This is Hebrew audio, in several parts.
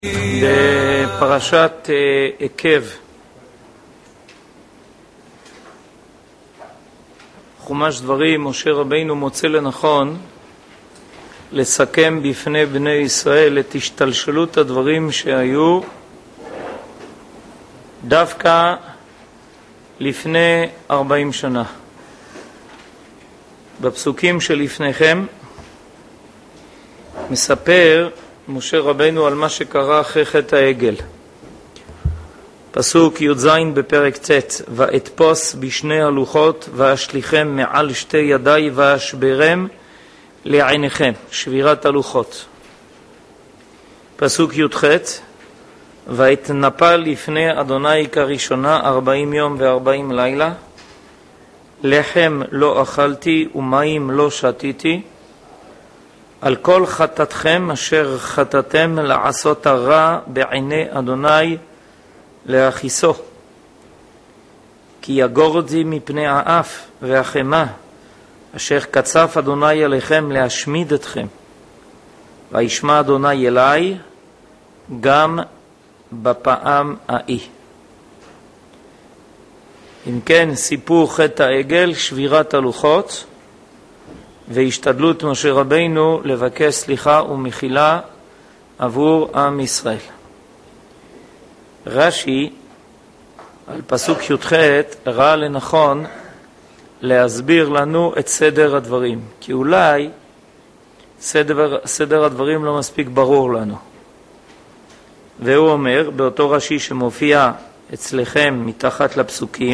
בפרשת עקב חומש דברים משה רבינו מוצא לנכון לסכם בפני בני ישראל את השתלשלות הדברים שהיו דווקא לפני 40 שנה. בפסוקים שלפניכם מספר משה רבינו על מה שקרה אחרי חטא העגל. פסוק י"ז בפרק ט' ואתפוס בשני הלוחות ואשליכם מעל שתי ידיי ואשברם לעיניכם, שבירת הלוחות. פסוק י"ח ואתנפל לפני אדוני כראשונה 40 יום ו40 לילה, לחם לא אכלתי ומים לא שתיתי, על כל חטאתכם אשר חטאתם לעשות הרע בעיני אדוני להכיסו, כי יגורתי מפני האף והחמה אשר קצף אדוני עליכם להשמיד אתכם, וישמע אדוני אלי גם בפעם ההיא. אם כן, סיפור חטא העגל, שבירת הלוחות והשתדלות משה רבינו לבקש סליחה ומחילה עבור עם ישראל. רש"י על פסוק י"ח ראה לנכון להסביר לנו את סדר הדברים, כי אולי סדר הדברים לא מספיק ברור לנו. והוא אומר באותו רש"י שמופיע אצלכם מתחת לפסוקים,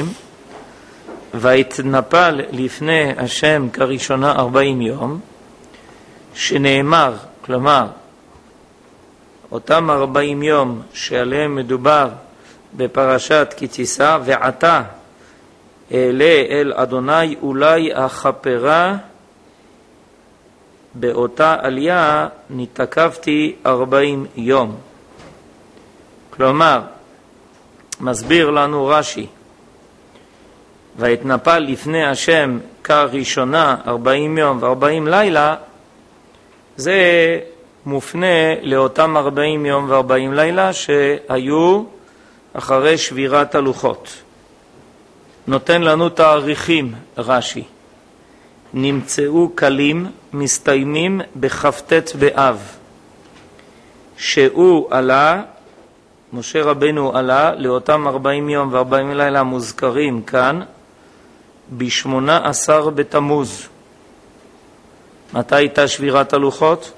והתנפל לפני השם כראשונה 40 יום, שנאמר, כלומר אותם 40 יום שעליהם מדובר בפרשת כי תישא, ועתה אעלה אל אדוני אולי הכפרה, באותה עלייה נתעכבתי 40 יום. כלומר, מסביר לנו רש"י, והתנפל לפני השם כראשונה 40 יום ו40 לילה, זה מופנה לאותם 40 יום ו40 לילה שהיו אחרי שבירת הלוחות. נותן לנו תאריכים רש"י. נמצאו קלים מסתיימים בכ"ט באב, שהוא עלה, משה רבינו עלה לאותם 40 יום ו40 לילה מוזכרים כאן ב-18 בתמוז. מתי הייתה שבירת הלוחות?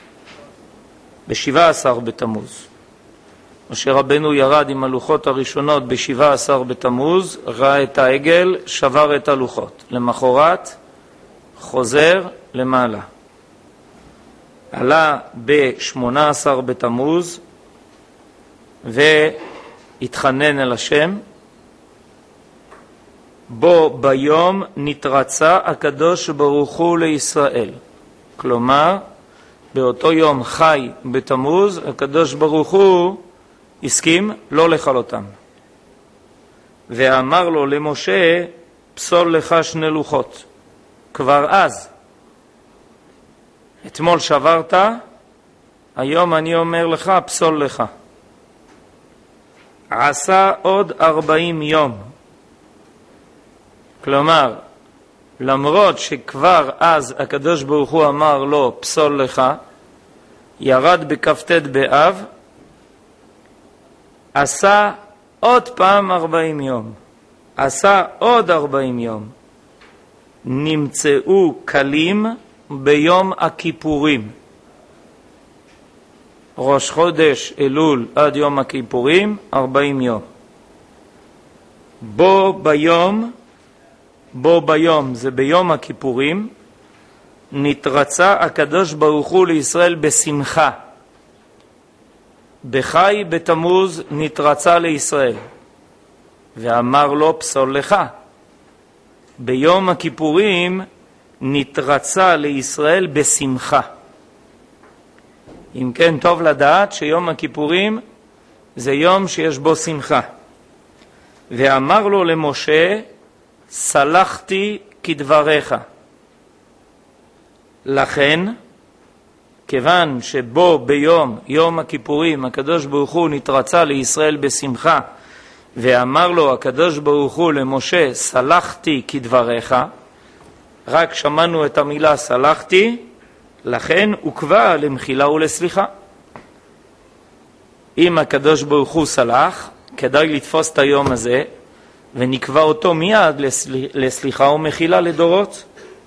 ב-17 בתמוז. משה רבינו ירד עם הלוחות הראשונות ב-17 בתמוז, ראה את העגל, שבר את הלוחות. למחרת חוזר למעלה. עלה ב-18 בתמוז והתחנן אל השם, בו ביום נתרצה הקדוש ברוך הוא לישראל. כלומר, באותו יום חי בתמוז, הקדוש ברוך הוא הסכים לא לכלותם. ואמר לו למשה, פסול לך 2 לוחות. כבר אז. אתמול שברת, היום אני אומר לך, פסול לך. עשה עוד 40 יום. כלומר, למרות שכבר אז הקדוש ברוך הוא אמר לו פסול לך, ירד בכ"ט באב, עשה עוד פעם 40 יום. עשה עוד 40 יום. נמצאו קלים ביום הכיפורים. ראש חודש אלול עד יום הכיפורים 40 יום. בו ביום זה ביום הכיפורים, נתרצה הקדוש ברוך הוא לישראל בשמחה. בחי בתמוז נתרצה לישראל, ואמר לו פסול לך. ביום הכיפורים נתרצה לישראל בשמחה. אם כן, טוב לדעת שיום הכיפורים זה יום שיש בו שמחה. ואמר לו למשה, סלחתי כדבריך. לכן כיוון שבו ביום, יום הכיפורים, הקדוש ברוך הוא נתרצה לישראל בשמחה, ואמר לו הקדוש ברוך הוא למשה, סלחתי כדבריך, רק שמענו את המילה סלחתי, לכן הוקבע למחילה ולסליחה. אם הקדוש ברוך הוא סלח, כדאי לתפוס את היום הזה, ונקבע אותו מיד לסליחה ומחילה לדורות.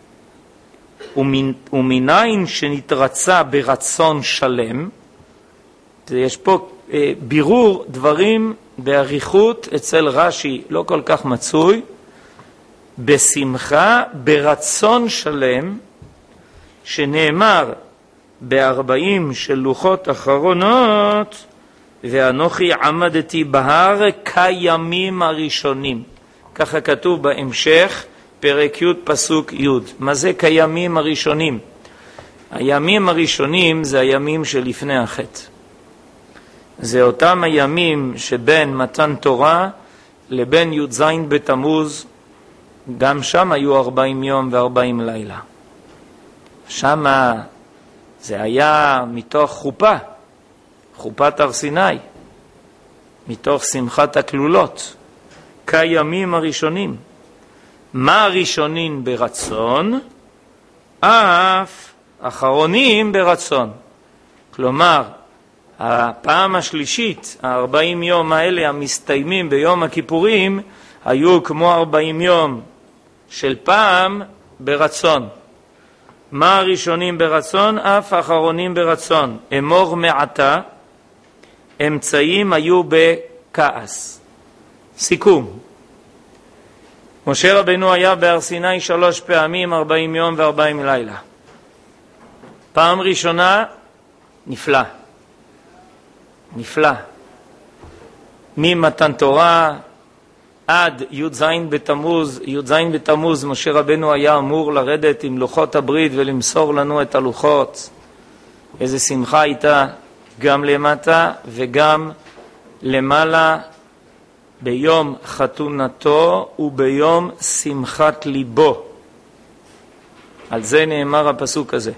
ומניין שנתרצה ברצון שלם, יש פה בירור דברים בעריכות אצל רש"י לא כל כך מצוי, בשמחה ברצון שלם, שנאמר ב-40 של לוחות אחרונות, ואנוכי עמדתי בהר כימים הראשונים. ככה כתוב בהמשך, פרק י' פסוק י'. מה זה כימים הראשונים? הימים הראשונים זה הימים שלפני החטא. זה אותם הימים שבין מתן תורה לבין י"ז בתמוז, גם שם היו 40 יום ו40 לילה. שם זה היה מתוך חופת הר סיני, מתוך שמחת הכלולות, כימים הראשונים. מה הראשונים ברצון? אף אחרונים ברצון. כלומר, הפעם השלישית, 40 יום האלה המסתיימים ביום הכיפורים, היו כמו 40 יום של פעם ברצון. מה הראשונים ברצון? אף אחרונים ברצון. אמור מעתה, אמצעים היו בכעס. סיכום. משה רבנו היה בהר סיני 3 פעמים, 40 יום ו40 לילה. פעם ראשונה, נפלא. נפלא. ממתן תורה עד י"ז בתמוז, משה רבנו היה אמור לרדת עם לוחות הברית ולמסור לנו את הלוחות. איזה שמחה הייתה גם למטה וגם למעלה, ביום חתונתו וביום שמחת ליבו. על זה נאמר הפסוק הזה.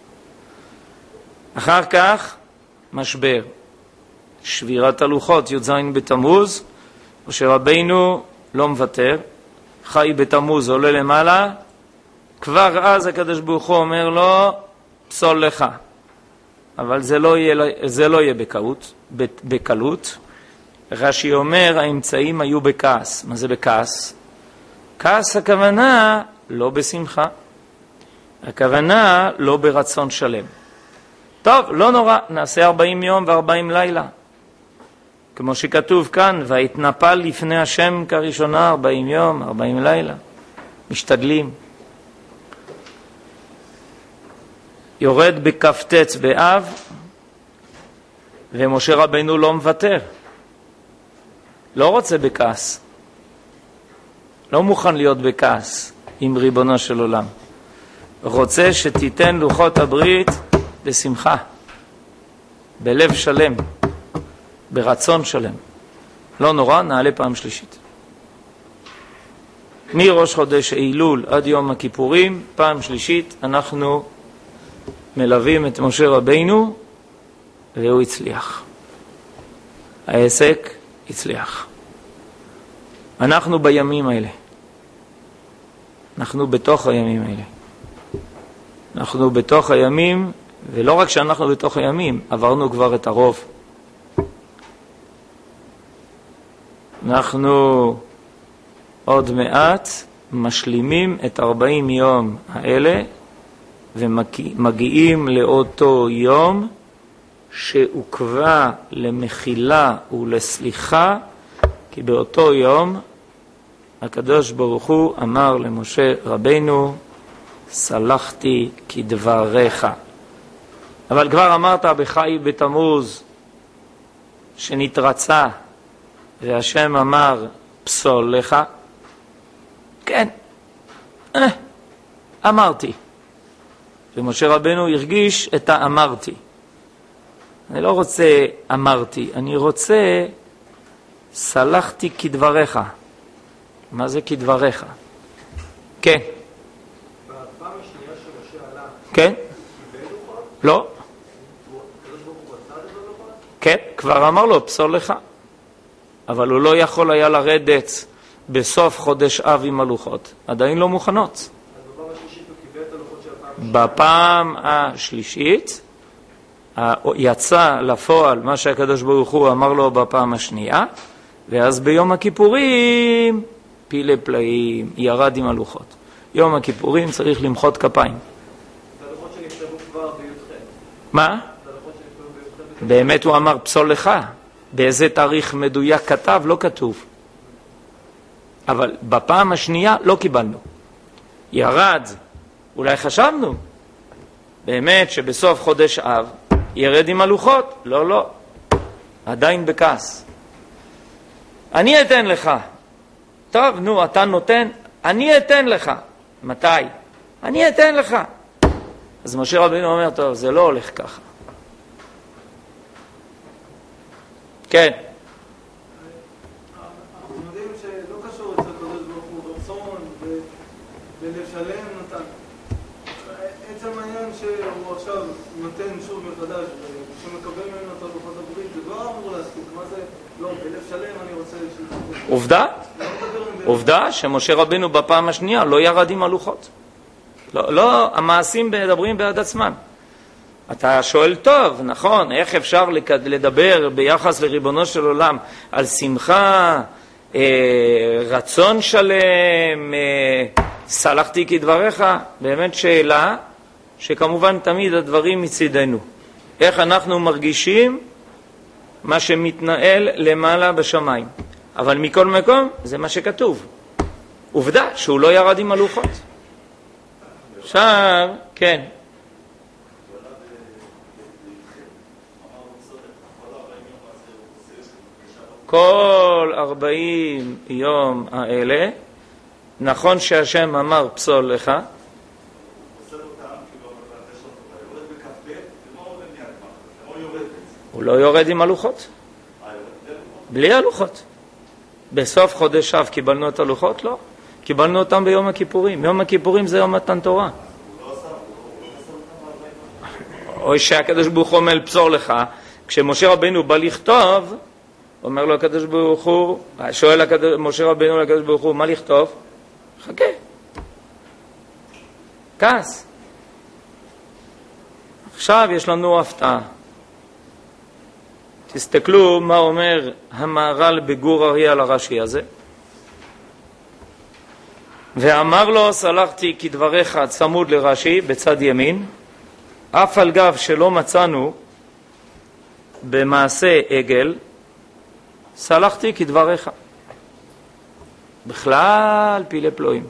אחר כך משבר, שבירת הלוחות, י"ז בתמוז, משה רבינו לא מוותר, חי בתמוז, עולה למעלה, כבר אז הקדוש ברוך הוא אומר לו, פסול לך. אבל זה לא יהיה בקלות. רש"י אומר, האמצעים היו בכעס. מה זה בכעס? כעס הכוונה לא בשמחה. הכוונה לא ברצון שלם. טוב, לא נורא, נעשה 40 יום ו40 לילה. כמו שכתוב כאן, והתנפל לפני השם כראשונה 40 יום, 40 לילה. משתדלים. יורד בכ"ט באב, ומשה רבנו לא מוותר. לא רוצה בכעס. לא מוכן להיות בכעס עם ריבונו של עולם. רוצה שתיתן לוחות הברית בשמחה, בלב שלם, ברצון שלם. לא נורא, נעלה פעם שלישית. מראש חודש אילול עד יום הכיפורים, פעם שלישית, אנחנו מלווים את משה רבינו, והוא הצליח. העסק הצליח. אנחנו בימים האלה. אנחנו בתוך הימים האלה. אנחנו בתוך הימים, ולא רק שאנחנו בתוך הימים, עברנו כבר את הרוב. אנחנו עוד מעט משלימים את 40 יום האלה, ומגיעים לאותו יום שהוקבע למחילה ולסליחה, כי באותו יום הקדוש ברוך הוא אמר למשה רבינו, סלחתי כדבריך. אבל כבר אמרת בחי בתמוז שנתרצה, והשם אמר פסול לך. כן, אמרתי. ומשה רבנו הרגיש את האמרתי. אני לא רוצה אמרתי, אני רוצה סלחתי כדבריך. מה זה כדבריך? כן. בפעם השנייה שמשה עלה, כן? קיבל לוחות? לא. כן, כבר אמר לו, פסול לך. אבל הוא לא יכול היה לרדת בסוף חודש אב עם הלוחות. עדיין לא מוכנות. בפעם השלישית יצא לפועל מה שהקדוש ברוך הוא אמר לו בפעם השנייה, ואז ביום הכיפורים פילי פלאים, ירד עם הלוחות. יום הכיפורים צריך למחות כפיים. זה הלוחות שנכתבו כבר בי"ח. מה? באמת הוא אמר פסול לך. באיזה תאריך מדויק כתב? לא כתוב. אבל בפעם השנייה לא קיבלנו. ירד, אולי חשבנו, באמת שבסוף חודש אב ירד עם הלוחות. לא, לא. עדיין בכעס. אני אתן לך. טוב, נו, אתה נותן, אני אתן לך. מתי? אני אתן לך. אז משה רבינו אומר, טוב, זה לא הולך ככה. כן. אנחנו יודעים שלא קשור אצל הקדוש ברוך הוא רצון ולשלם נתן. עצם העניין שהוא עכשיו נותן שוב מחדש ושמקבל ממנו את הלוחות הברית, זה לא אמור להספיק. מה זה? לא, בלב שלם אני רוצה... עובדה? עובדה שמשה רבינו בפעם השנייה לא ירד עם הלוחות. לא, המעשים מדברים בעד עצמם. אתה שואל טוב, נכון, איך אפשר לדבר ביחס לריבונו של עולם על שמחה, רצון שלם, סלחתי כדבריך? באמת שאלה שכמובן תמיד הדברים מצידנו. איך אנחנו מרגישים מה שמתנהל למעלה בשמיים. אבל מכל מקום זה מה שכתוב. עובדה שהוא לא ירד עם הלוחות. עכשיו, כן. כל 40 יום האלה, נכון שהשם אמר פסול לך, הוא לא יורד עם הלוחות. בלי הלוחות. בסוף חודש אב קיבלנו את הלוחות? לא. קיבלנו אותם ביום הכיפורים. יום הכיפורים זה יום מתן תורה. או שהקדוש ברוך הוא אומר פסול לך, כשמשה רבינו בא לכתוב, אומר לו הקדוש ברוך הוא, שואל משה רבינו לקדוש ברוך הוא, מה לכתוב? חכה. כעס. עכשיו יש לנו הפתעה. תסתכלו מה אומר המהר"ל בגור אריה על הרש"י הזה. ואמר לו, סלחתי כדבריך צמוד לרש"י בצד ימין, אף על גב שלא מצאנו במעשה עגל, סלחתי כדבריך. בכלל פילי פלאים.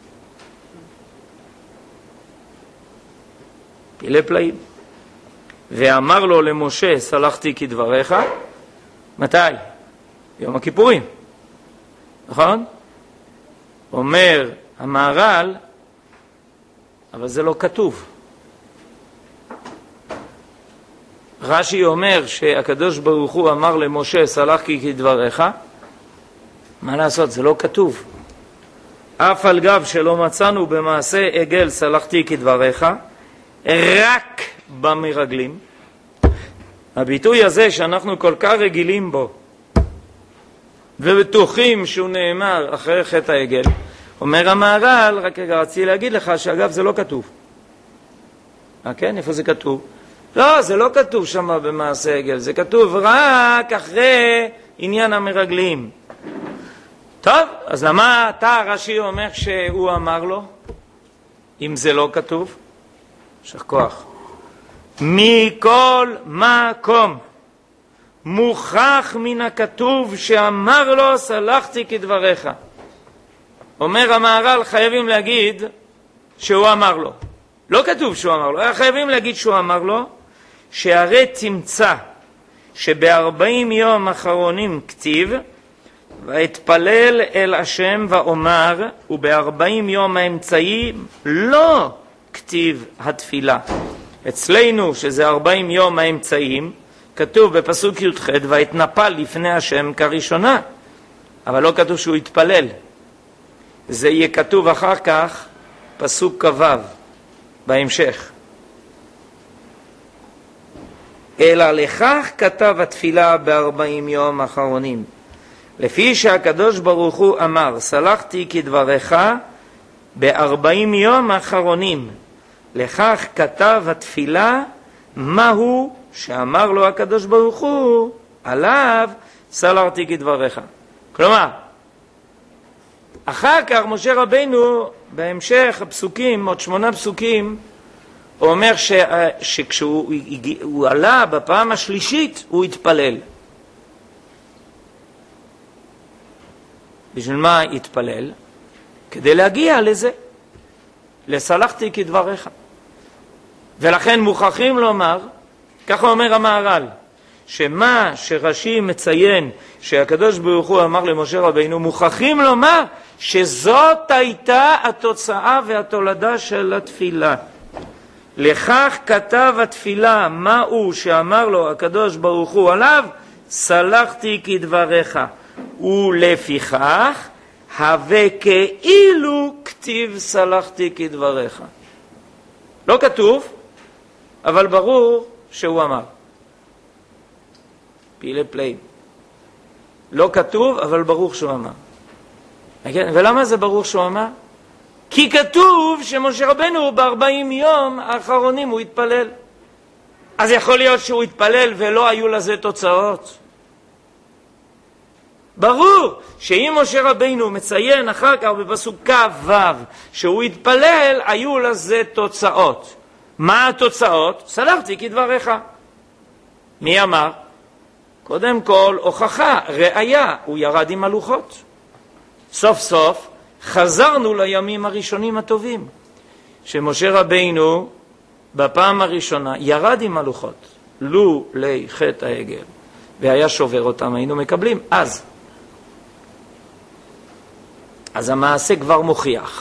פילי פלאים. ואמר לו למשה, סלחתי כדבריך. מתי? יום הכיפורים. נכון? אומר המהר"ל, אבל זה לא כתוב. רש"י אומר שהקדוש ברוך הוא אמר למשה, סלחתי כדבריך. מה לעשות? זה לא כתוב. אף על גב שלא מצאנו במעשה עגל, סלחתי כדבריך. רק במרגלים. הביטוי הזה שאנחנו כל כך רגילים בו ובטוחים שהוא נאמר אחרי חטא העגל, אומר המהר"ל, רק רציתי להגיד לך שאגב זה לא כתוב. כן? איפה זה כתוב? לא, זה לא כתוב שם במעשה עגל, זה כתוב רק אחרי עניין המרגלים. טוב, אז למה אתה רש"י אומר שהוא אמר לו אם זה לא כתוב? שכוח. מכל מקום מוכח מן הכתוב שאמר לו סלחתי כדבריך. אומר המהר"ל, חייבים להגיד שהוא אמר לו. לא כתוב שהוא אמר לו, חייבים להגיד שהוא אמר לו, שהרי תמצא שב40 יום אחרונים כתיב ואתפלל אל השם ואומר, וב40 יום האמצעי לא כתיב התפילה. אצלנו שזה 40 יום האמצעים, כתוב בפסוק י"ח, והתנפל לפני השם כראשונה, אבל לא כתוב שהוא התפלל. זה יהיה כתוב אחר כך פסוק כ"ו בהמשך. אלא לכך כתב התפילה ב40 יום האחרונים. לפי שהקדוש ברוך הוא אמר, סלחתי כדבריך ב40 יום האחרונים. לכך כתב התפילה, מהו שאמר לו הקדוש ברוך הוא, עליו סלחתי כדבריך. כלומר, אחר כך משה רבינו, בהמשך הפסוקים, עוד 8 פסוקים, הוא אומר שכשהוא עלה בפעם השלישית, הוא התפלל. בשביל מה התפלל? כדי להגיע לזה, לסלחתי כדבריך. ולכן מוכרחים לומר, ככה אומר המהר"ל, שמה שרש"י מציין שהקדוש ברוך הוא אמר למשה רבינו, מוכרחים לומר שזאת הייתה התוצאה והתולדה של התפילה. לכך כתב התפילה, מהו שאמר לו הקדוש ברוך הוא עליו, סלחתי כדבריך. ולפיכך הווה כאילו כתיב סלחתי כדבריך. לא כתוב, אבל ברור שהוא אמר. פילי פלאים. לא כתוב, אבל ברור שהוא אמר. ולמה זה ברור שהוא אמר? כי כתוב שמשה רבנו ב40 יום האחרונים הוא התפלל. אז יכול להיות שהוא התפלל ולא היו לזה תוצאות. ברור שאם משה רבינו מציין אחר כך בפסוק כ"ו שהוא התפלל, היו לזה תוצאות. מה התוצאות? סלחתי כדבריך. מי אמר? קודם כל הוכחה, ראיה, הוא ירד עם הלוחות. סוף סוף חזרנו לימים הראשונים הטובים, שמשה רבינו בפעם הראשונה ירד עם הלוחות, לו לחטא העגל, והיה שובר אותם, היינו מקבלים אז המעשה כבר מוכיח.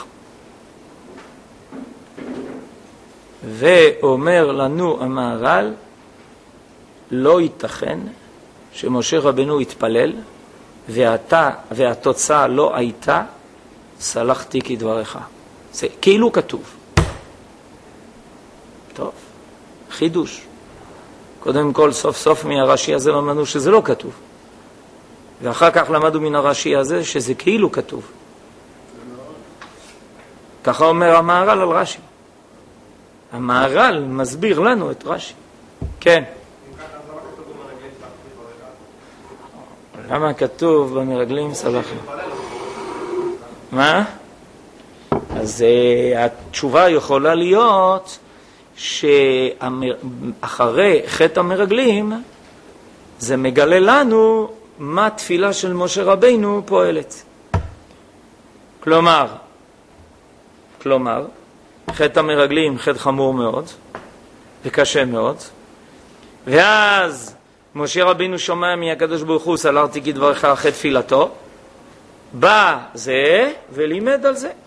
ואומר לנו המהר"ל, לא ייתכן שמשה רבנו התפלל והתוצאה לא הייתה סלחתי כדבריך. זה כאילו כתוב. טוב, חידוש. קודם כל סוף סוף מהרש"י הזה למדנו שזה לא כתוב, ואחר כך למדו מן הרש"י הזה שזה כאילו כתוב. ככה אומר המהר"ל על רש"י. המהר"ל מסביר לנו את רש"י. כן. למה כתוב במרגלים סלחנו? מה? אז התשובה יכולה להיות שאחרי חטא המרגלים זה מגלה לנו מה תפילה של משה רבינו פועלת. כלומר, חטא המרגלים חטא חמור מאוד וקשה מאוד, ואז משה רבינו שומע מהקדוש ברוך הוא סלחתי כדבריך אחרי תפילתו, בא זה ולימד על זה.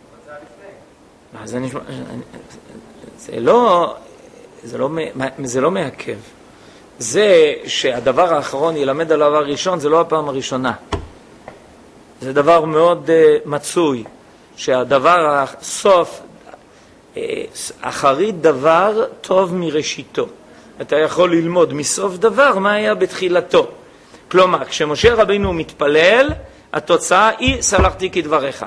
זה לא מעכב. זה שהדבר האחרון ילמד על הדבר הראשון, זה לא הפעם הראשונה. זה דבר מאוד מצוי, שהדבר הסוף, אחרית דבר טוב מראשיתו. אתה יכול ללמוד מסוף דבר מה היה בתחילתו. כלומר, כשמשה רבינו מתפלל, התוצאה היא סלחתי כדבריך.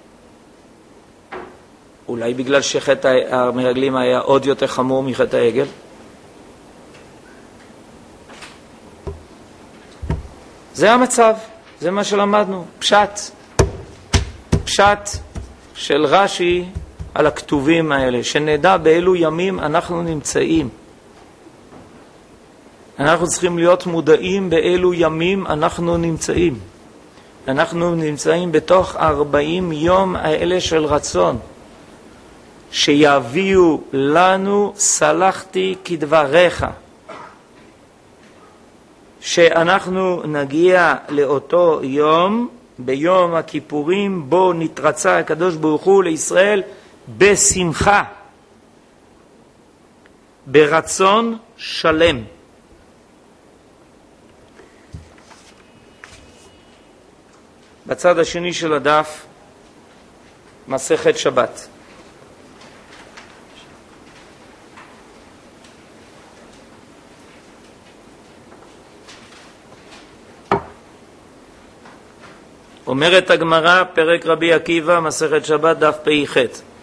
אולי בגלל שחטא המרגלים היה עוד יותר חמור מחטא העגל? זה המצב, זה מה שלמדנו. פשט של רש"י על הכתובים האלה, שנדע באילו ימים אנחנו נמצאים. אנחנו צריכים להיות מודעים באילו ימים אנחנו נמצאים. אנחנו נמצאים בתוך 40 יום האלה של רצון, שיביאו לנו סלחתי כדבריך. שאנחנו נגיע לאותו יום, ביום הכיפורים, בו נתרצה הקדוש ברוך הוא לישראל בשמחה, ברצון שלם. בצד השני של הדף, מסכת שבת. אומרת הגמרא, פרק רבי עקיבא, מסכת שבת, דף פ"ח.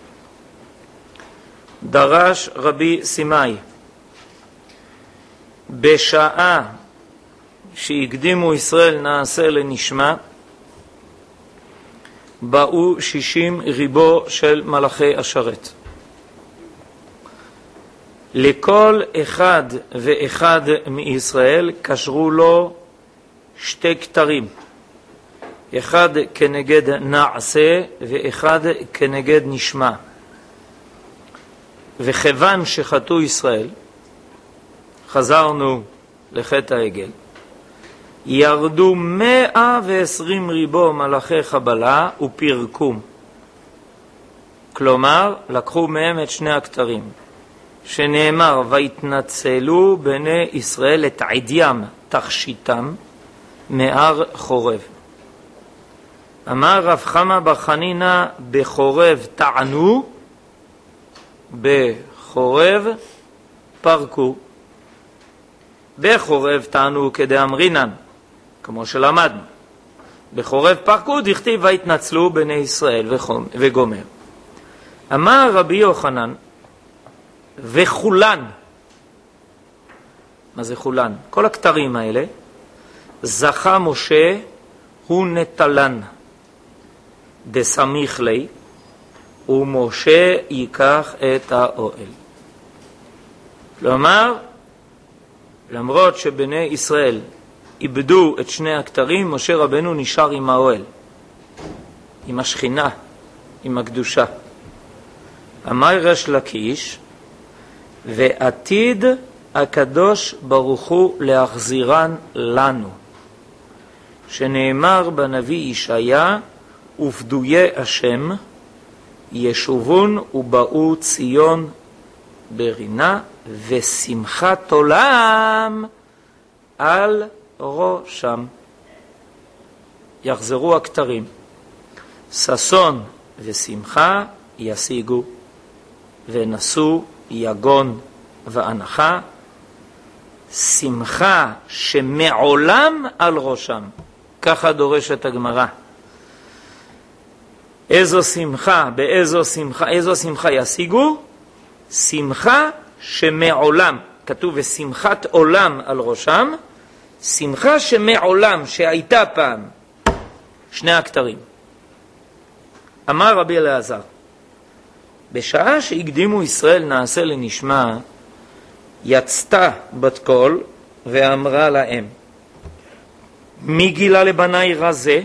דרש רבי סימאי, בשעה שהקדימו ישראל נעשה לנשמע, באו 60 ריבו של מלאכי השרת. לכל אחד ואחד מישראל קשרו לו 2 כתרים, אחד כנגד נעשה ואחד כנגד נשמע. וכיוון שחטאו ישראל, חזרנו לחטא העגל, ירדו 120 ריבו מלאכי חבלה ופרקום. כלומר, לקחו מהם את 2 הכתרים, שנאמר, ויתנצלו בני ישראל את עדיים תכשיטם מהר חורב. אמר רב חמא בר חנינא, בחורב טענו, בחורב פרקו. בחורב טענו כדאמרינן, כמו שלמדנו. בחורב פרקו דכתיב ויתנצלו בני ישראל וגומר. אמר רבי יוחנן, וכולן, מה זה כולן? כל הכתרים האלה, זכה משה הוא נטלן דסמיך לי, ומשה ייקח את האוהל. כלומר, למרות שבני ישראל איבדו את 2 הכתרים, משה רבנו נשאר עם האוהל, עם השכינה, עם הקדושה. אמר ריש לקיש, ועתיד הקדוש ברוך הוא להחזירן לנו, שנאמר בנביא ישעיה, ופדויי השם ישובון ובאו ציון ברינה, ושמחת עולם על ראשם. יחזרו הכתרים, ששון ושמחה ישיגו, ונשאו יגון ואנחה, שמחה שמעולם על ראשם. ככה דורשת הגמרא. איזו שמחה, איזו שמחה ישיגו? שמחה שמעולם, כתוב ושמחת עולם על ראשם, שמחה שמעולם, שהייתה פעם, 2 הכתרים. אמר רבי אלעזר, בשעה שהקדימו ישראל נעשה לנשמע, יצתה בת קול ואמרה להם, מי גילה לבני רזה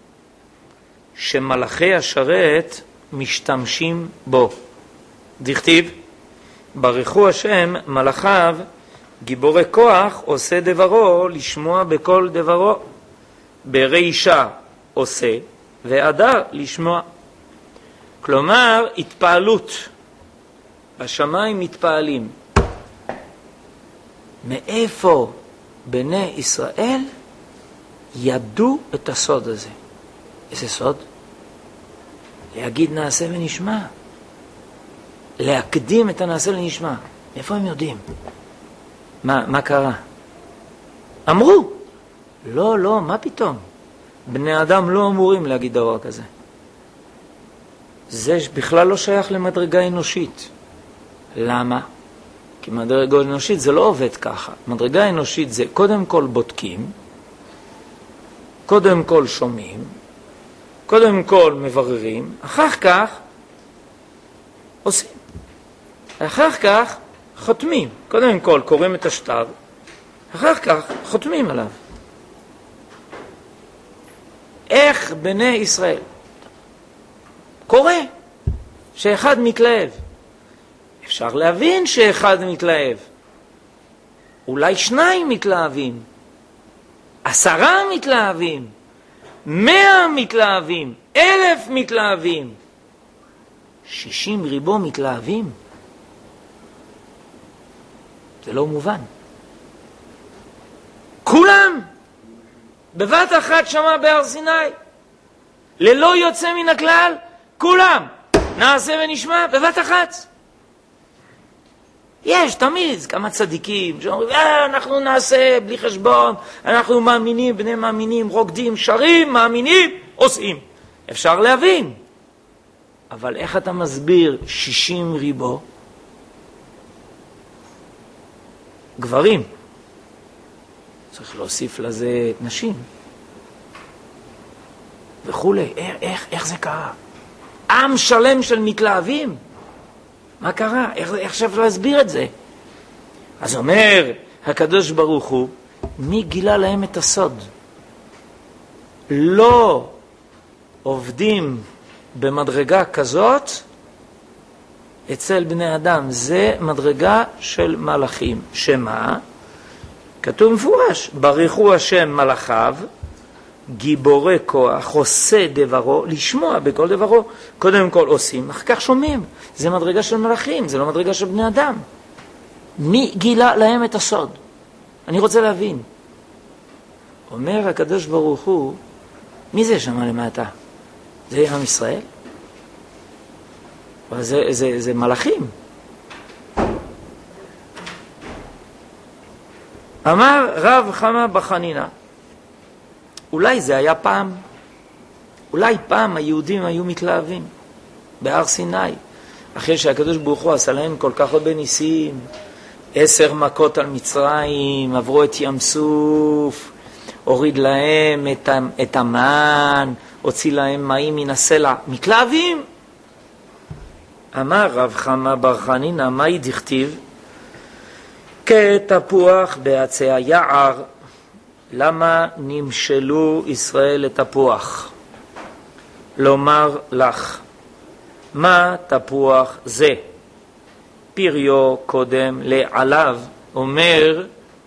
שמלאכי השרת משתמשים בו? דכתיב, ברכו השם מלאכיו גיבורי כוח עושה דברו לשמוע בכל דברו. ברישה עושה והדר לשמוע. כלומר, התפעלות. בשמיים מתפעלים. מאיפה בני ישראל ידעו את הסוד הזה? איזה סוד? להגיד נעשה ונשמע. להקדים את הנעשה לנשמע. איפה הם יודעים? מה קרה? אמרו. לא, מה פתאום? בני אדם לא אמורים להגיד דבר כזה. זה בכלל לא שייך למדרגה אנושית. למה? כי מדרגה אנושית זה לא עובד ככה. מדרגה אנושית זה קודם כל בודקים, קודם כל שומעים, קודם כל מבררים, אחר כך עושים. אחר כך חותמים. קודם כל קוראים את השטר, אחר כך חותמים עליו. איך בני ישראל? קורה שאחד מתלהב. אפשר להבין שאחד מתלהב. אולי 2 מתלהבים. 10 מתלהבים. 100 מתלהבים. 1000 מתלהבים. 60 ריבו מתלהבים. זה לא מובן. כולם בבת אחת שמה בהר סיני, ללא יוצא מן הכלל, כולם נעשה ונשמע בבת אחת. יש תמיד כמה צדיקים שאומרים, אנחנו נעשה בלי חשבון, אנחנו מאמינים, בני מאמינים, רוקדים, שרים, מאמינים, עושים. אפשר להבין. אבל איך אתה מסביר 60 ריבו? גברים. צריך להוסיף לזה נשים. וכולי. איך זה קרה? עם שלם של מתלהבים. מה קרה? איך אפשר להסביר את זה? אז אומר הקדוש ברוך הוא, מי גילה להם את הסוד? לא עובדים במדרגה כזאת אצל בני אדם. זה מדרגה של מלאכים. שמה? כתוב מפורש, ברכו השם מלאכיו, גיבורי כוח, עושה דברו, לשמוע בכל דברו. קודם כל עושים, אחר כך שומעים. זה מדרגה של מלאכים, זה לא מדרגה של בני אדם. מי גילה להם את הסוד? אני רוצה להבין. אומר הקדוש ברוך הוא, מי זה שמה למטה? זה עם ישראל? זה מלאכים. אמר רב חמה בחנינה, אולי זה היה פעם, אולי פעם היהודים היו מתלהבים בהר סיני, אחרי שהקדוש ברוך הוא עשה להם כל כך הרבה ניסים, 10 מכות על מצרים, עברו את ים סוף, הוריד להם את המן, הוציא להם מים מן הסלע, מתלהבים. אמר רב חמה בר חנינא, מהי דכתיב? כתפוח בעצי היער. למה נמשלו ישראל לתפוח? לומר לך, מה תפוח זה? פריו קודם לעליו. אומר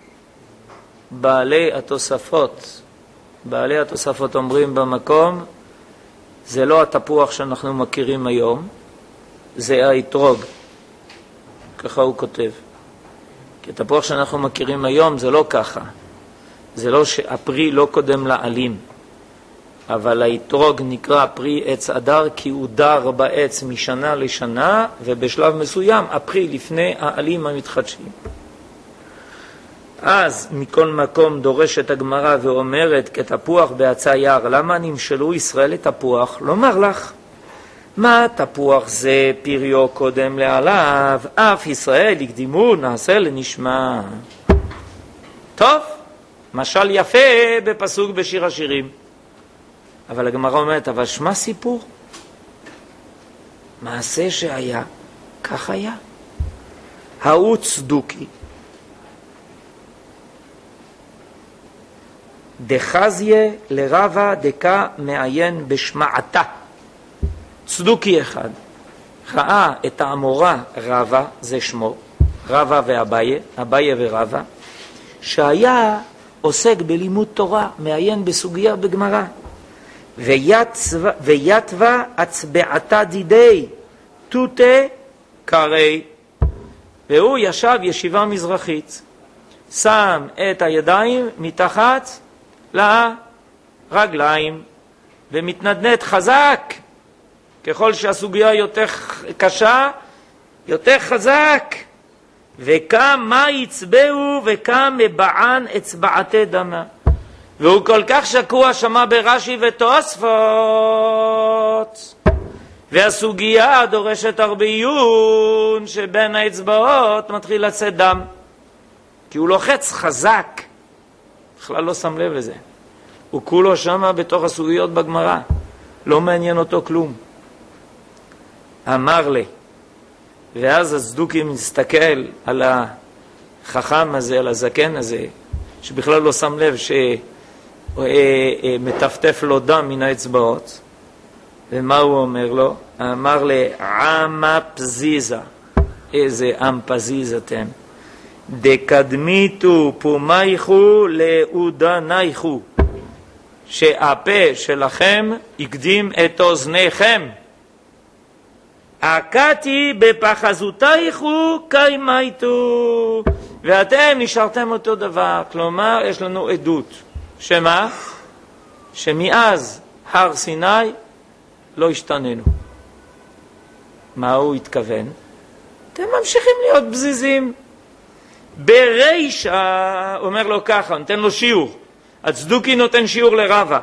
בעלי התוספות, בעלי התוספות אומרים במקום, זה לא התפוח שאנחנו מכירים היום, זה האתרוג. ככה הוא כותב. כי התפוח שאנחנו מכירים היום זה לא ככה. זה לא שהפרי לא קודם לעלים. אבל האתרוג נקרא פרי עץ אדר כי הוא דר בעץ משנה לשנה, ובשלב מסוים הפרי לפני העלים המתחדשים. אז מכל מקום דורשת הגמרא ואומרת כתפוח בעצי היער. למה נמשלו ישראל לתפוח? לומר לך, מה תפוח זה? פריו קודם לעליו, אף ישראל יקדימו נעשה לנשמע. טוב, משל יפה בפסוק בשיר השירים. אבל הגמרא אומרת, אבל שמה סיפור? מעשה שהיה, כך היה. ההוא צדוקי. דחזיה לרבה דקה מעיין בשמעתה. צדוקי אחד. ראה את האמורה רבה, זה שמו, רבה ואביי, אביי ורבה, שהיה עוסק בלימוד תורה, מעיין בסוגיה בגמרא. ויתווה הצבעתה דידי תותה קרי, והוא ישב ישיבה מזרחית, שם את הידיים מתחת לרגליים ומתנדנד חזק. ככל שהסוגיה יותר קשה, יותר חזק. וקם מה יצבעו וקם מבען אצבעתי דמה. והוא כל כך שקוע שמה ברש"י ותוספות, והסוגיה דורשת הרבה עיון, שבין האצבעות מתחיל לצאת דם, כי הוא לוחץ חזק. בכלל לא שם לב לזה, הוא כולו שמה בתוך הסוגיות בגמרא, לא מעניין אותו כלום. אמר לי, ואז הצדוקי מסתכל על החכם הזה, על הזקן הזה, שבכלל לא שם לב שמטפטף לו דם מן האצבעות. ומה הוא אומר לו? אמר לי, עמה פזיזה. איזה עם פזיז אתם. דקדמיתו פומייכו לאודנייכו. שהפה שלכם יקדים את אוזניכם. עקתי בפחזותייכו קיימייתו. ואתם נשארתם אותו דבר. כלומר, יש לנו עדות. שמה? שמאז הר סיני לא השתננו. מה הוא התכוון? אתם ממשיכים להיות בזיזים. ברישה, אומר לו ככה, נותן לו שיעור. הצדוקי נותן שיעור לרבה.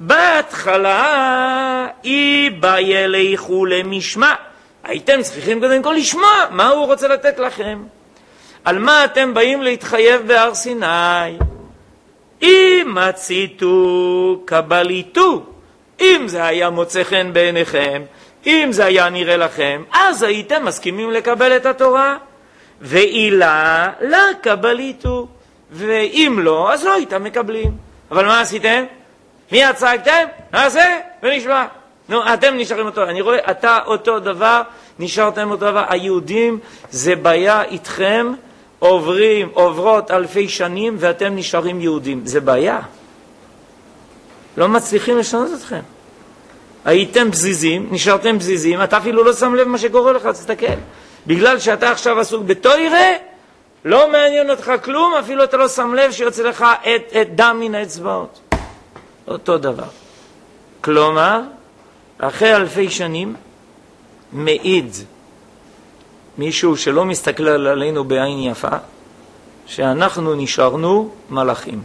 בהתחלה היא באה לכו למשמע. הייתם צריכים קודם כל לשמוע מה הוא רוצה לתת לכם. על מה אתם באים להתחייב בהר סיני? אם מציתו קבליתו. אם זה היה מוצא חן בעיניכם, אם זה היה נראה לכם, אז הייתם מסכימים לקבל את התורה. ואילה לה קבליתו. ואם לא, אז לא הייתם מקבלים. אבל מה עשיתם? מי הצגתם? נעשה ונשמע. נו, אתם נשארים אותו. אני רואה, אתה אותו דבר, נשארתם אותו דבר. היהודים, זה בעיה איתכם, עוברות אלפי שנים, ואתם נשארים יהודים. זה בעיה. לא מצליחים לשנות אתכם. הייתם בזיזים, נשארתם בזיזים, אתה אפילו לא שם לב מה שקורה לך, תסתכל. בגלל שאתה עכשיו עסוק בתוירה, לא מעניין אותך כלום, אפילו אתה לא שם לב שיוצא לך את דם מן האצבעות. אותו דבר. כלומר, אחרי אלפי שנים, מעיד מישהו שלא מסתכל עלינו בעין יפה, שאנחנו נשארנו מלאכים.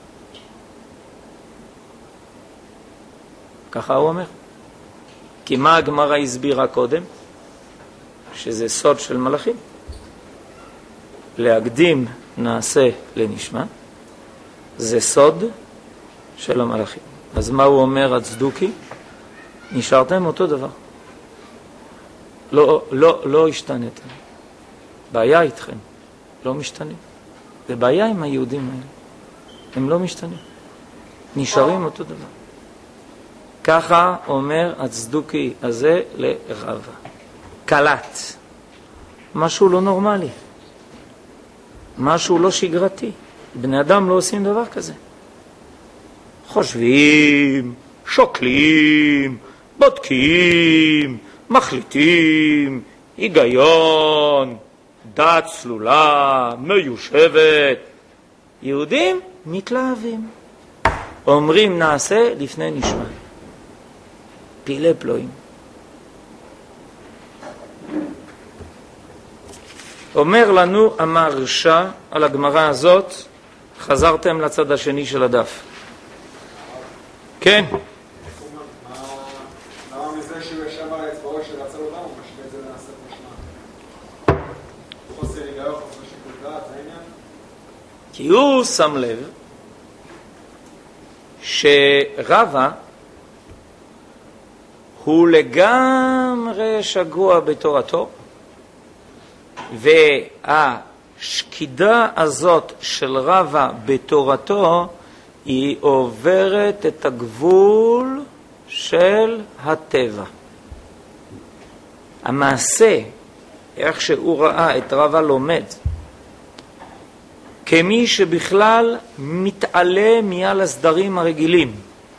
ככה הוא אומר. כי מה הגמרא הסבירה קודם? שזה סוד של מלאכים. להקדים נעשה לנשמע, זה סוד של המלאכים. אז מה הוא אומר הצדוקי? נשארתם אותו דבר. לא השתנתם. בעיה איתכם. לא משתנים. זה בעיה עם היהודים האלה. הם לא משתנים. נשארים אותו דבר. ככה אומר הצדוקי הזה לרבה. קלט. משהו לא נורמלי. משהו לא שגרתי. בני אדם לא עושים דבר כזה. חושבים, שוקלים, בודקים, מחליטים, היגיון, דעת צלולה, מיושבת. יהודים מתלהבים. אומרים נעשה לפני נשמע. פילי פלואים. אומר לנו המהרש"א על הגמרא הזאת, חזרתם לצד השני של הדף. כן. למה מזה שהוא ישב על האצבעות שרצה לו דם, הוא משווה את זה לנעשה נשמע? חוסר היגיון, חוסר שיקול דעת, זה העניין? כי הוא שם לב שרבה הוא לגמרי שגוע בתורתו, והשקידה הזאת של רבה בתורתו היא עוברת את הגבול של הטבע. המעשה, איך שהוא ראה את רבה לומד, כמי שבכלל מתעלה מעל הסדרים הרגילים,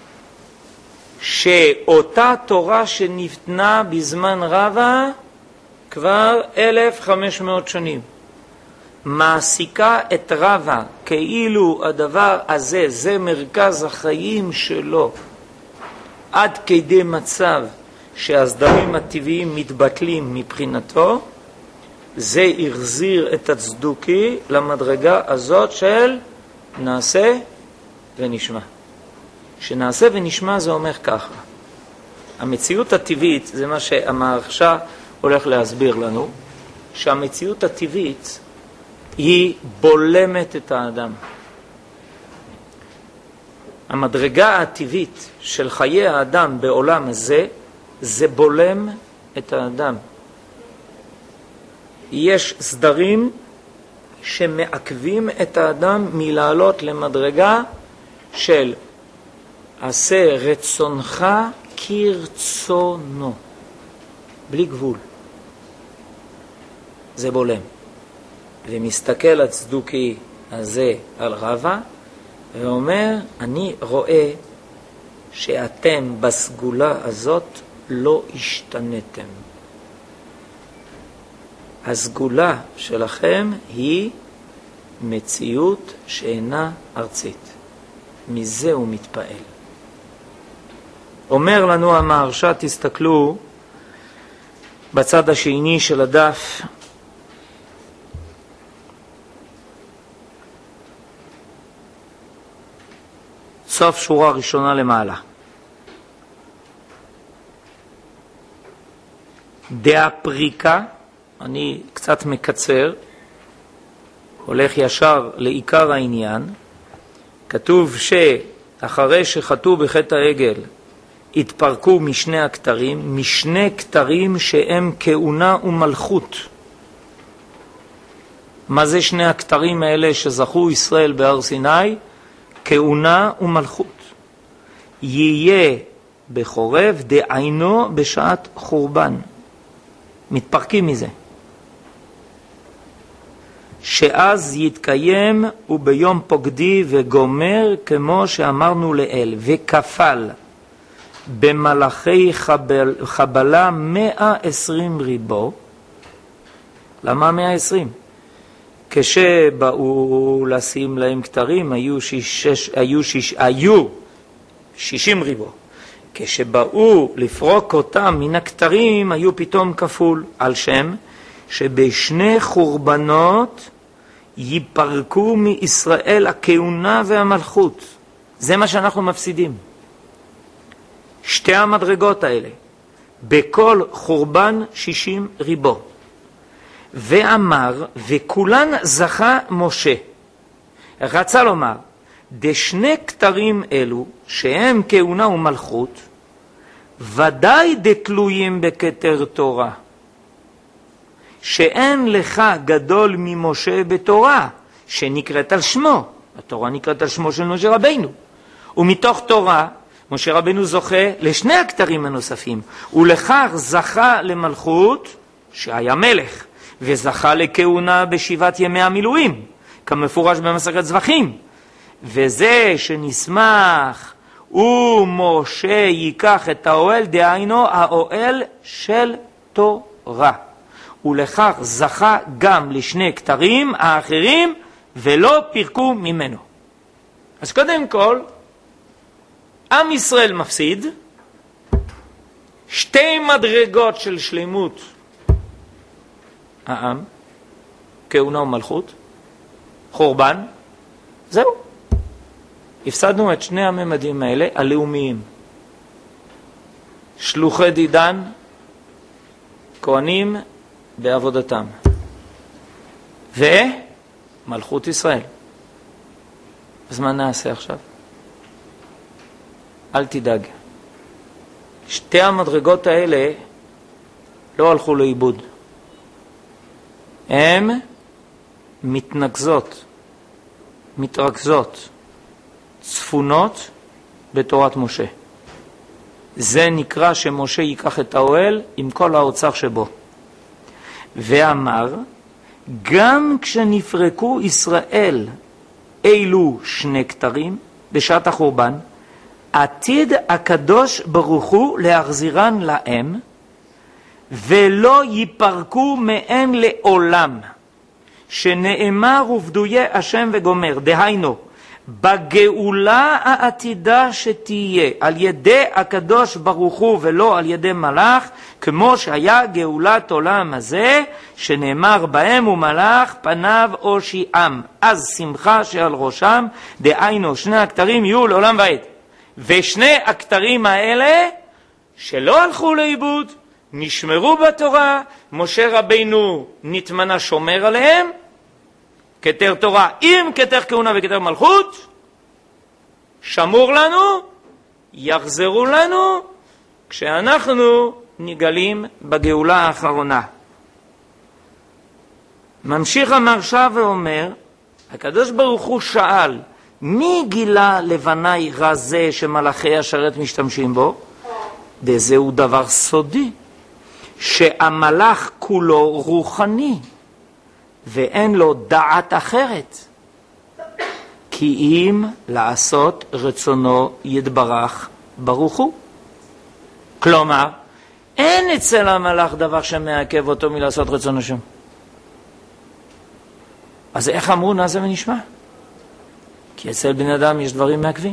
שאותה תורה שנפתנה בזמן רבה כבר 1500 שנים, מעסיקה את רבה כאילו הדבר הזה זה מרכז החיים שלו, עד כדי מצב שהסדרים הטבעיים מתבטלים מבחינתו. זה החזיר את הצדוקי למדרגה הזאת של נעשה ונשמע. שנעשה ונשמע זה אומר ככה. המציאות הטבעית, זה מה שהמהרש"א הולך להסביר לנו, שהמציאות הטבעית היא בולמת את האדם. המדרגה הטבעית של חיי האדם בעולם הזה, זה בולם את האדם. יש סדרים שמעכבים את האדם מלעלות למדרגה של עשה רצונך כרצונו, בלי גבול. זה בולם. ומסתכל הצדוקי הזה על רבה ואומר, אני רואה שאתם בסגולה הזאת לא השתנתם. הסגולה שלכם היא מציאות שאינה ארצית. מזה הוא מתפעל. אומר לנו המהרש"א, תסתכלו בצד השני של הדף, סוף שורה ראשונה למעלה. דעה פריקה, אני קצת מקצר, הולך ישר לעיקר העניין. כתוב שאחרי שחטאו בחטא העגל התפרקו משני הכתרים, משני כתרים שהם כהונה ומלכות. מה זה שני הכתרים האלה שזכו ישראל בהר סיני? כהונה ומלכות. יהיה בחורב דעיינו בשעת חורבן. מתפרקים מזה. שאז יתקיים וביום פוקדי וגומר כמו שאמרנו לאל, וכפל במלאכי חבלה 120 ריבו. למה 120? כשבאו לשים להם כתרים היו 60 ריבו. כשבאו לפרוק אותם מן הכתרים היו פתאום כפול, על שם שבשני חורבנות ייפרקו מישראל הכהונה והמלכות. זה מה שאנחנו מפסידים. שתי המדרגות האלה, בכל חורבן 60 ריבו. ואמר, וכולן זכה משה. רצה לומר, דשני כתרים אלו, שהם כהונה ומלכות, ודאי דתלויים בכתר תורה. שאין לך גדול ממשה בתורה, שנקראת על שמו. התורה נקראת על שמו של משה רבינו. ומתוך תורה, משה רבינו זוכה לשני הכתרים הנוספים. ולכך זכה למלכות, שהיה מלך, וזכה לכהונה בשבעת ימי המילואים, כמפורש במסכת זבחים. וזה שנשמח, ומשה ייקח את האוהל, דהיינו האוהל של תורה. ולכך זכה גם לשני כתרים האחרים, ולא פירקו ממנו. אז קודם כל, עם ישראל מפסיד שתי מדרגות של שלמות העם, כהונה ומלכות, חורבן, זהו. הפסדנו את שני הממדים האלה הלאומיים. שלוחי דידן, כהנים בעבודתם, ומלכות ישראל. אז מה נעשה עכשיו? אל תדאג. שתי המדרגות האלה לא הלכו לאיבוד. הן מתנקזות, מתרכזות, צפונות בתורת משה. זה נקרא שמשה ייקח את האוהל עם כל האוצר שבו. ואמר, גם כשנפרקו ישראל אילו שני כתרים בשעת החורבן, עתיד הקדוש ברוך הוא להחזירן להם, ולא ייפרקו מהן לעולם, שנאמר ובדויה השם וגומר. דהיינו, בגאולה העתידה שתהיה על ידי הקדוש ברוך הוא ולא על ידי מלאך, כמו שהיה גאולת עולם הזה, שנאמר בהם ומלאך פניו הושיעם, אז שמחה שעל ראשם. דהיינו, שני הכתרים יהיו לעולם ועד. ושני הכתרים האלה שלא הלכו לאיבוד, נשמרו בתורה. משה רבינו נתמנה שומר עליהם, כתר תורה עם כתר כהונה וכתר מלכות, שמור לנו, יחזרו לנו כשאנחנו נגלים בגאולה האחרונה. ממשיך המרש"א ואומר, הקדוש ברוך הוא שאל, מי גילה לבני רזה שמלאכי השרת משתמשים בו? זהו דבר סודי, שהמלאך כולו רוחני, ואין לו דעת אחרת, כי אם לעשות רצונו יתברך ברוך הוא. כלומר, אין אצל המלאך דבר שמעכב אותו מלעשות רצון השם. אז איך אמרו נעשה ונשמע? כי אצל בן אדם יש דברים מעכבים.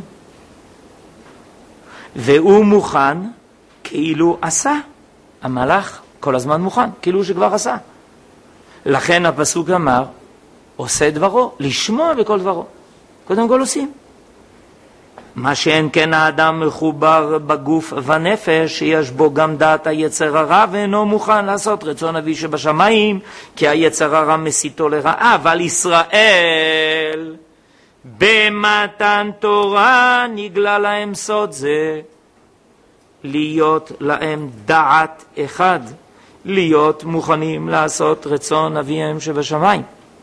והוא מוכן כאילו עשה. המלאך כל הזמן מוכן, כאילו שכבר עשה. לכן הפסוק אמר, עושה דברו, לשמוע בכל דברו. קודם כל עושים. מה שאין כן האדם מחובר בגוף ונפש, שיש בו גם דעת היצר הרע, ואינו מוכן לעשות רצון אביו שבשמיים, כי היצר הרע מסיתו לרעה. אבל ישראל במתן תורה נגלה להם סוד זה, להיות להם דעת אחד, להיות מוכנים לעשות רצון אביהם שבשמיים.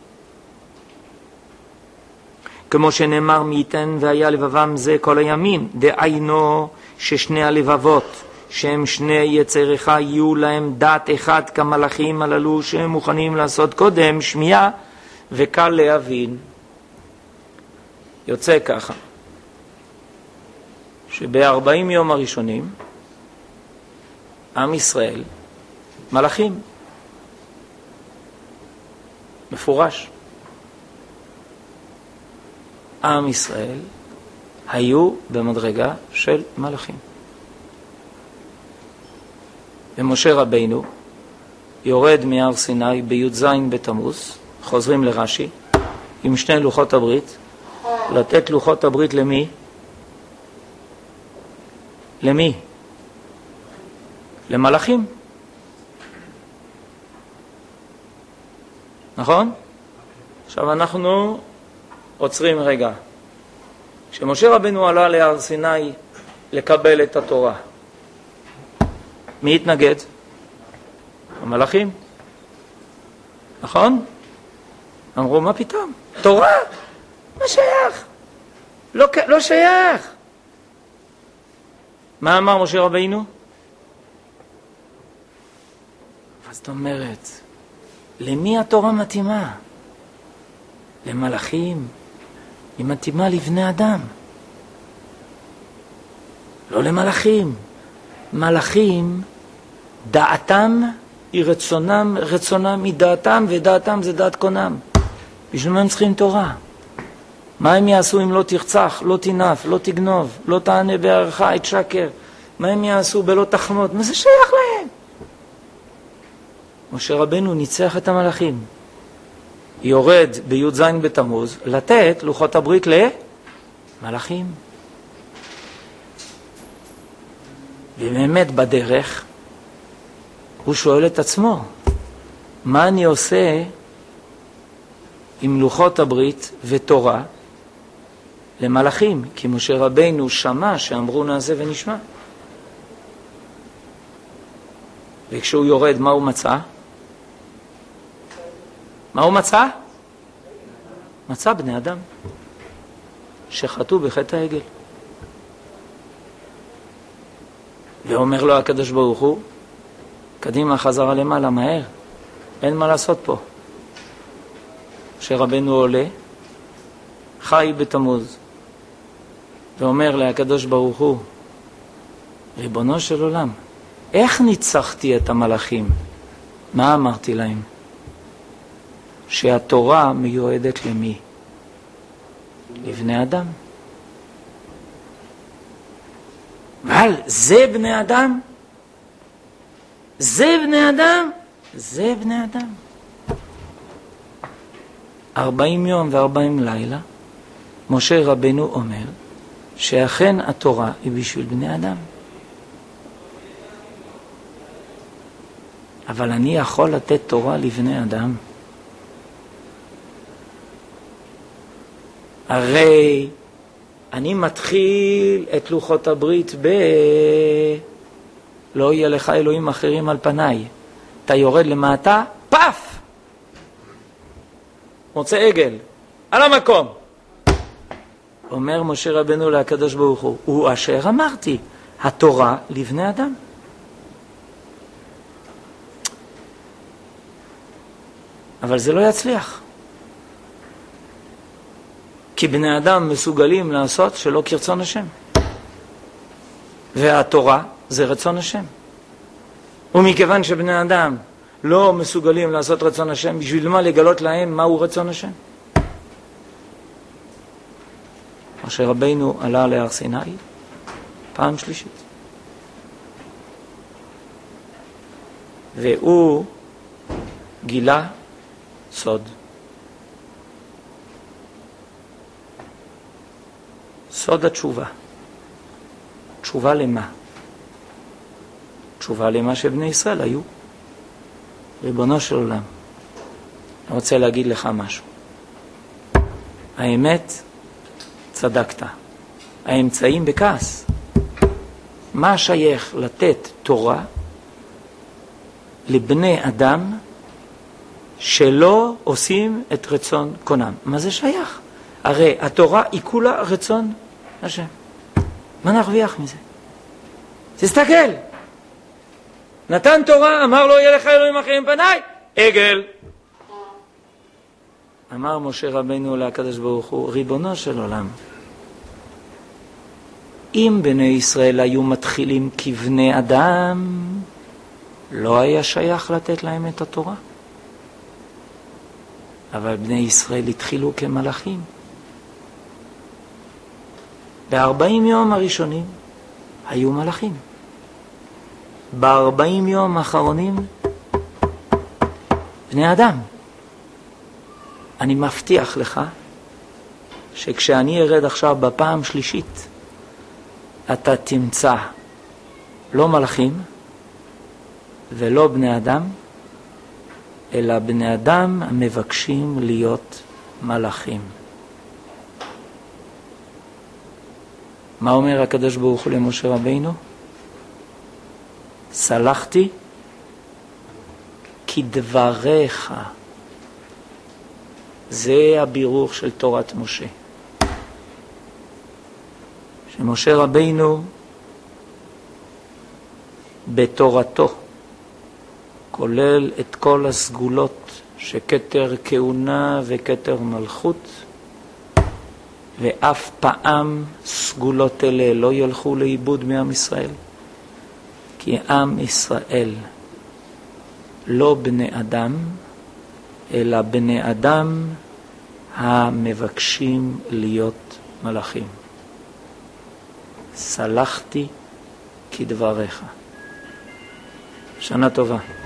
כמו שנאמר, מי ייתן והיה לבבם זה כל הימים, דהיינו ששני הלבבות שהם שני יצריך יהיו להם דעת אחד כמלאכים הללו שהם מוכנים לעשות קודם שמיעה וקל להבין. יוצא ככה שב-40 יום הראשונים עם ישראל מלאכים, מפורש. עם ישראל היו במדרגה של מלאכים. ומשה רבינו יורד מהר סיני בי"ז בתמוז, חוזרים לרש"י, עם שני לוחות הברית. לתת לוחות הברית למי? למי? למלאכים. נכון? עכשיו אנחנו עוצרים רגע. כשמשה רבינו עלה להר סיני לקבל את התורה, מי התנגד? המלאכים. נכון? אמרו, מה פתאום? תורה? מה שייך? לא שייך. מה אמר משה רבינו? אז זאת אומרת, למי התורה מתאימה? למלאכים. היא מתאימה לבני אדם. לא למלאכים. מלאכים, דעתם היא רצונם, רצונם היא דעתם, ודעתם זה דעת קונם. בשביל מה הם צריכים תורה? מה הם יעשו אם לא תרצח, לא תנף, לא תגנוב, לא תענה בערך, את שקר? מה הם יעשו בלא תחמוד? מה זה שייך להם? משה רבנו ניצח את המלאכים. יורד בי"ז בתמוז לתת לוחות הברית למלאכים. ובאמת בדרך הוא שואל את עצמו, מה אני עושה עם לוחות הברית ותורה למלאכים? כי משה רבינו שמע שאמרו נעשה ונשמע. וכשהוא יורד, מה הוא מצא? מה הוא מצא? מצא בני אדם שחטאו בחטא העגל. ואומר לו הקדוש ברוך הוא, קדימה חזרה למעלה מהר, אין מה לעשות פה. שרבנו עולה, חי בתמוז, ואומר להקדוש ברוך הוא, ריבונו של עולם, איך ניצחתי את המלאכים? מה אמרתי להם? שהתורה מיועדת למי? לבני אדם. אבל זה בני אדם? זה בני אדם? זה בני אדם. 40 יום ו40 לילה, משה רבנו אומר שאכן התורה היא בשביל בני אדם. אבל אני יכול לתת תורה לבני אדם? הרי אני מתחיל את לוחות הברית לא יהיה לך אלוהים אחרים על פניי. אתה יורד למטה, פף! מוצא עגל, על המקום. אומר משה רבנו לקדוש ברוך הוא אשר אמרתי, התורה לבני אדם. אבל זה לא יצליח. כי בני אדם מסוגלים לעשות שלא כרצון השם. והתורה זה רצון השם. ומכיוון שבני אדם לא מסוגלים לעשות רצון השם, בשביל מה לגלות להם מהו רצון השם? משה רבינו עלה להר סיני פעם שלישית. והוא גילה סוד. סוד התשובה. תשובה למה? תשובה למה שבני ישראל היו. ריבונו של עולם, אני רוצה להגיד לך משהו. האמת, צדקת. האמצעים בכעס. מה שייך לתת תורה לבני אדם שלא עושים את רצון קונם? מה זה שייך? הרי התורה היא כולה רצון השם. מה נרוויח מזה? תסתכל. נתן תורה, אמר לו, יהיה לך אלוהים אחרים פניי, עגל. אמר משה רבנו לקדוש ברוך הוא, ריבונו של עולם, אם בני ישראל היו מתחילים כבני אדם, לא היה שייך לתת להם את התורה. אבל בני ישראל התחילו כמלאכים. ב-40 יום הראשונים היו מלאכים. ב-40 יום האחרונים בני אדם. אני מבטיח לך שכשאני ארד עכשיו בפעם שלישית, אתה תמצא לא מלאכים ולא בני אדם, אלא בני אדם המבקשים להיות מלאכים. מה אומר הקדוש ברוך הוא למשה רבינו? סלחתי כדבריך. זה הבירור של תורת משה. שמשה רבינו בתורתו כולל את כל הסגולות שכתר כהונה וכתר מלכות, ואף פעם סגולות אלה לא ילכו לאיבוד מעם ישראל, כי עם ישראל לא בני אדם, אלא בני אדם המבקשים להיות מלאכים. סלחתי כדבריך. שנה טובה.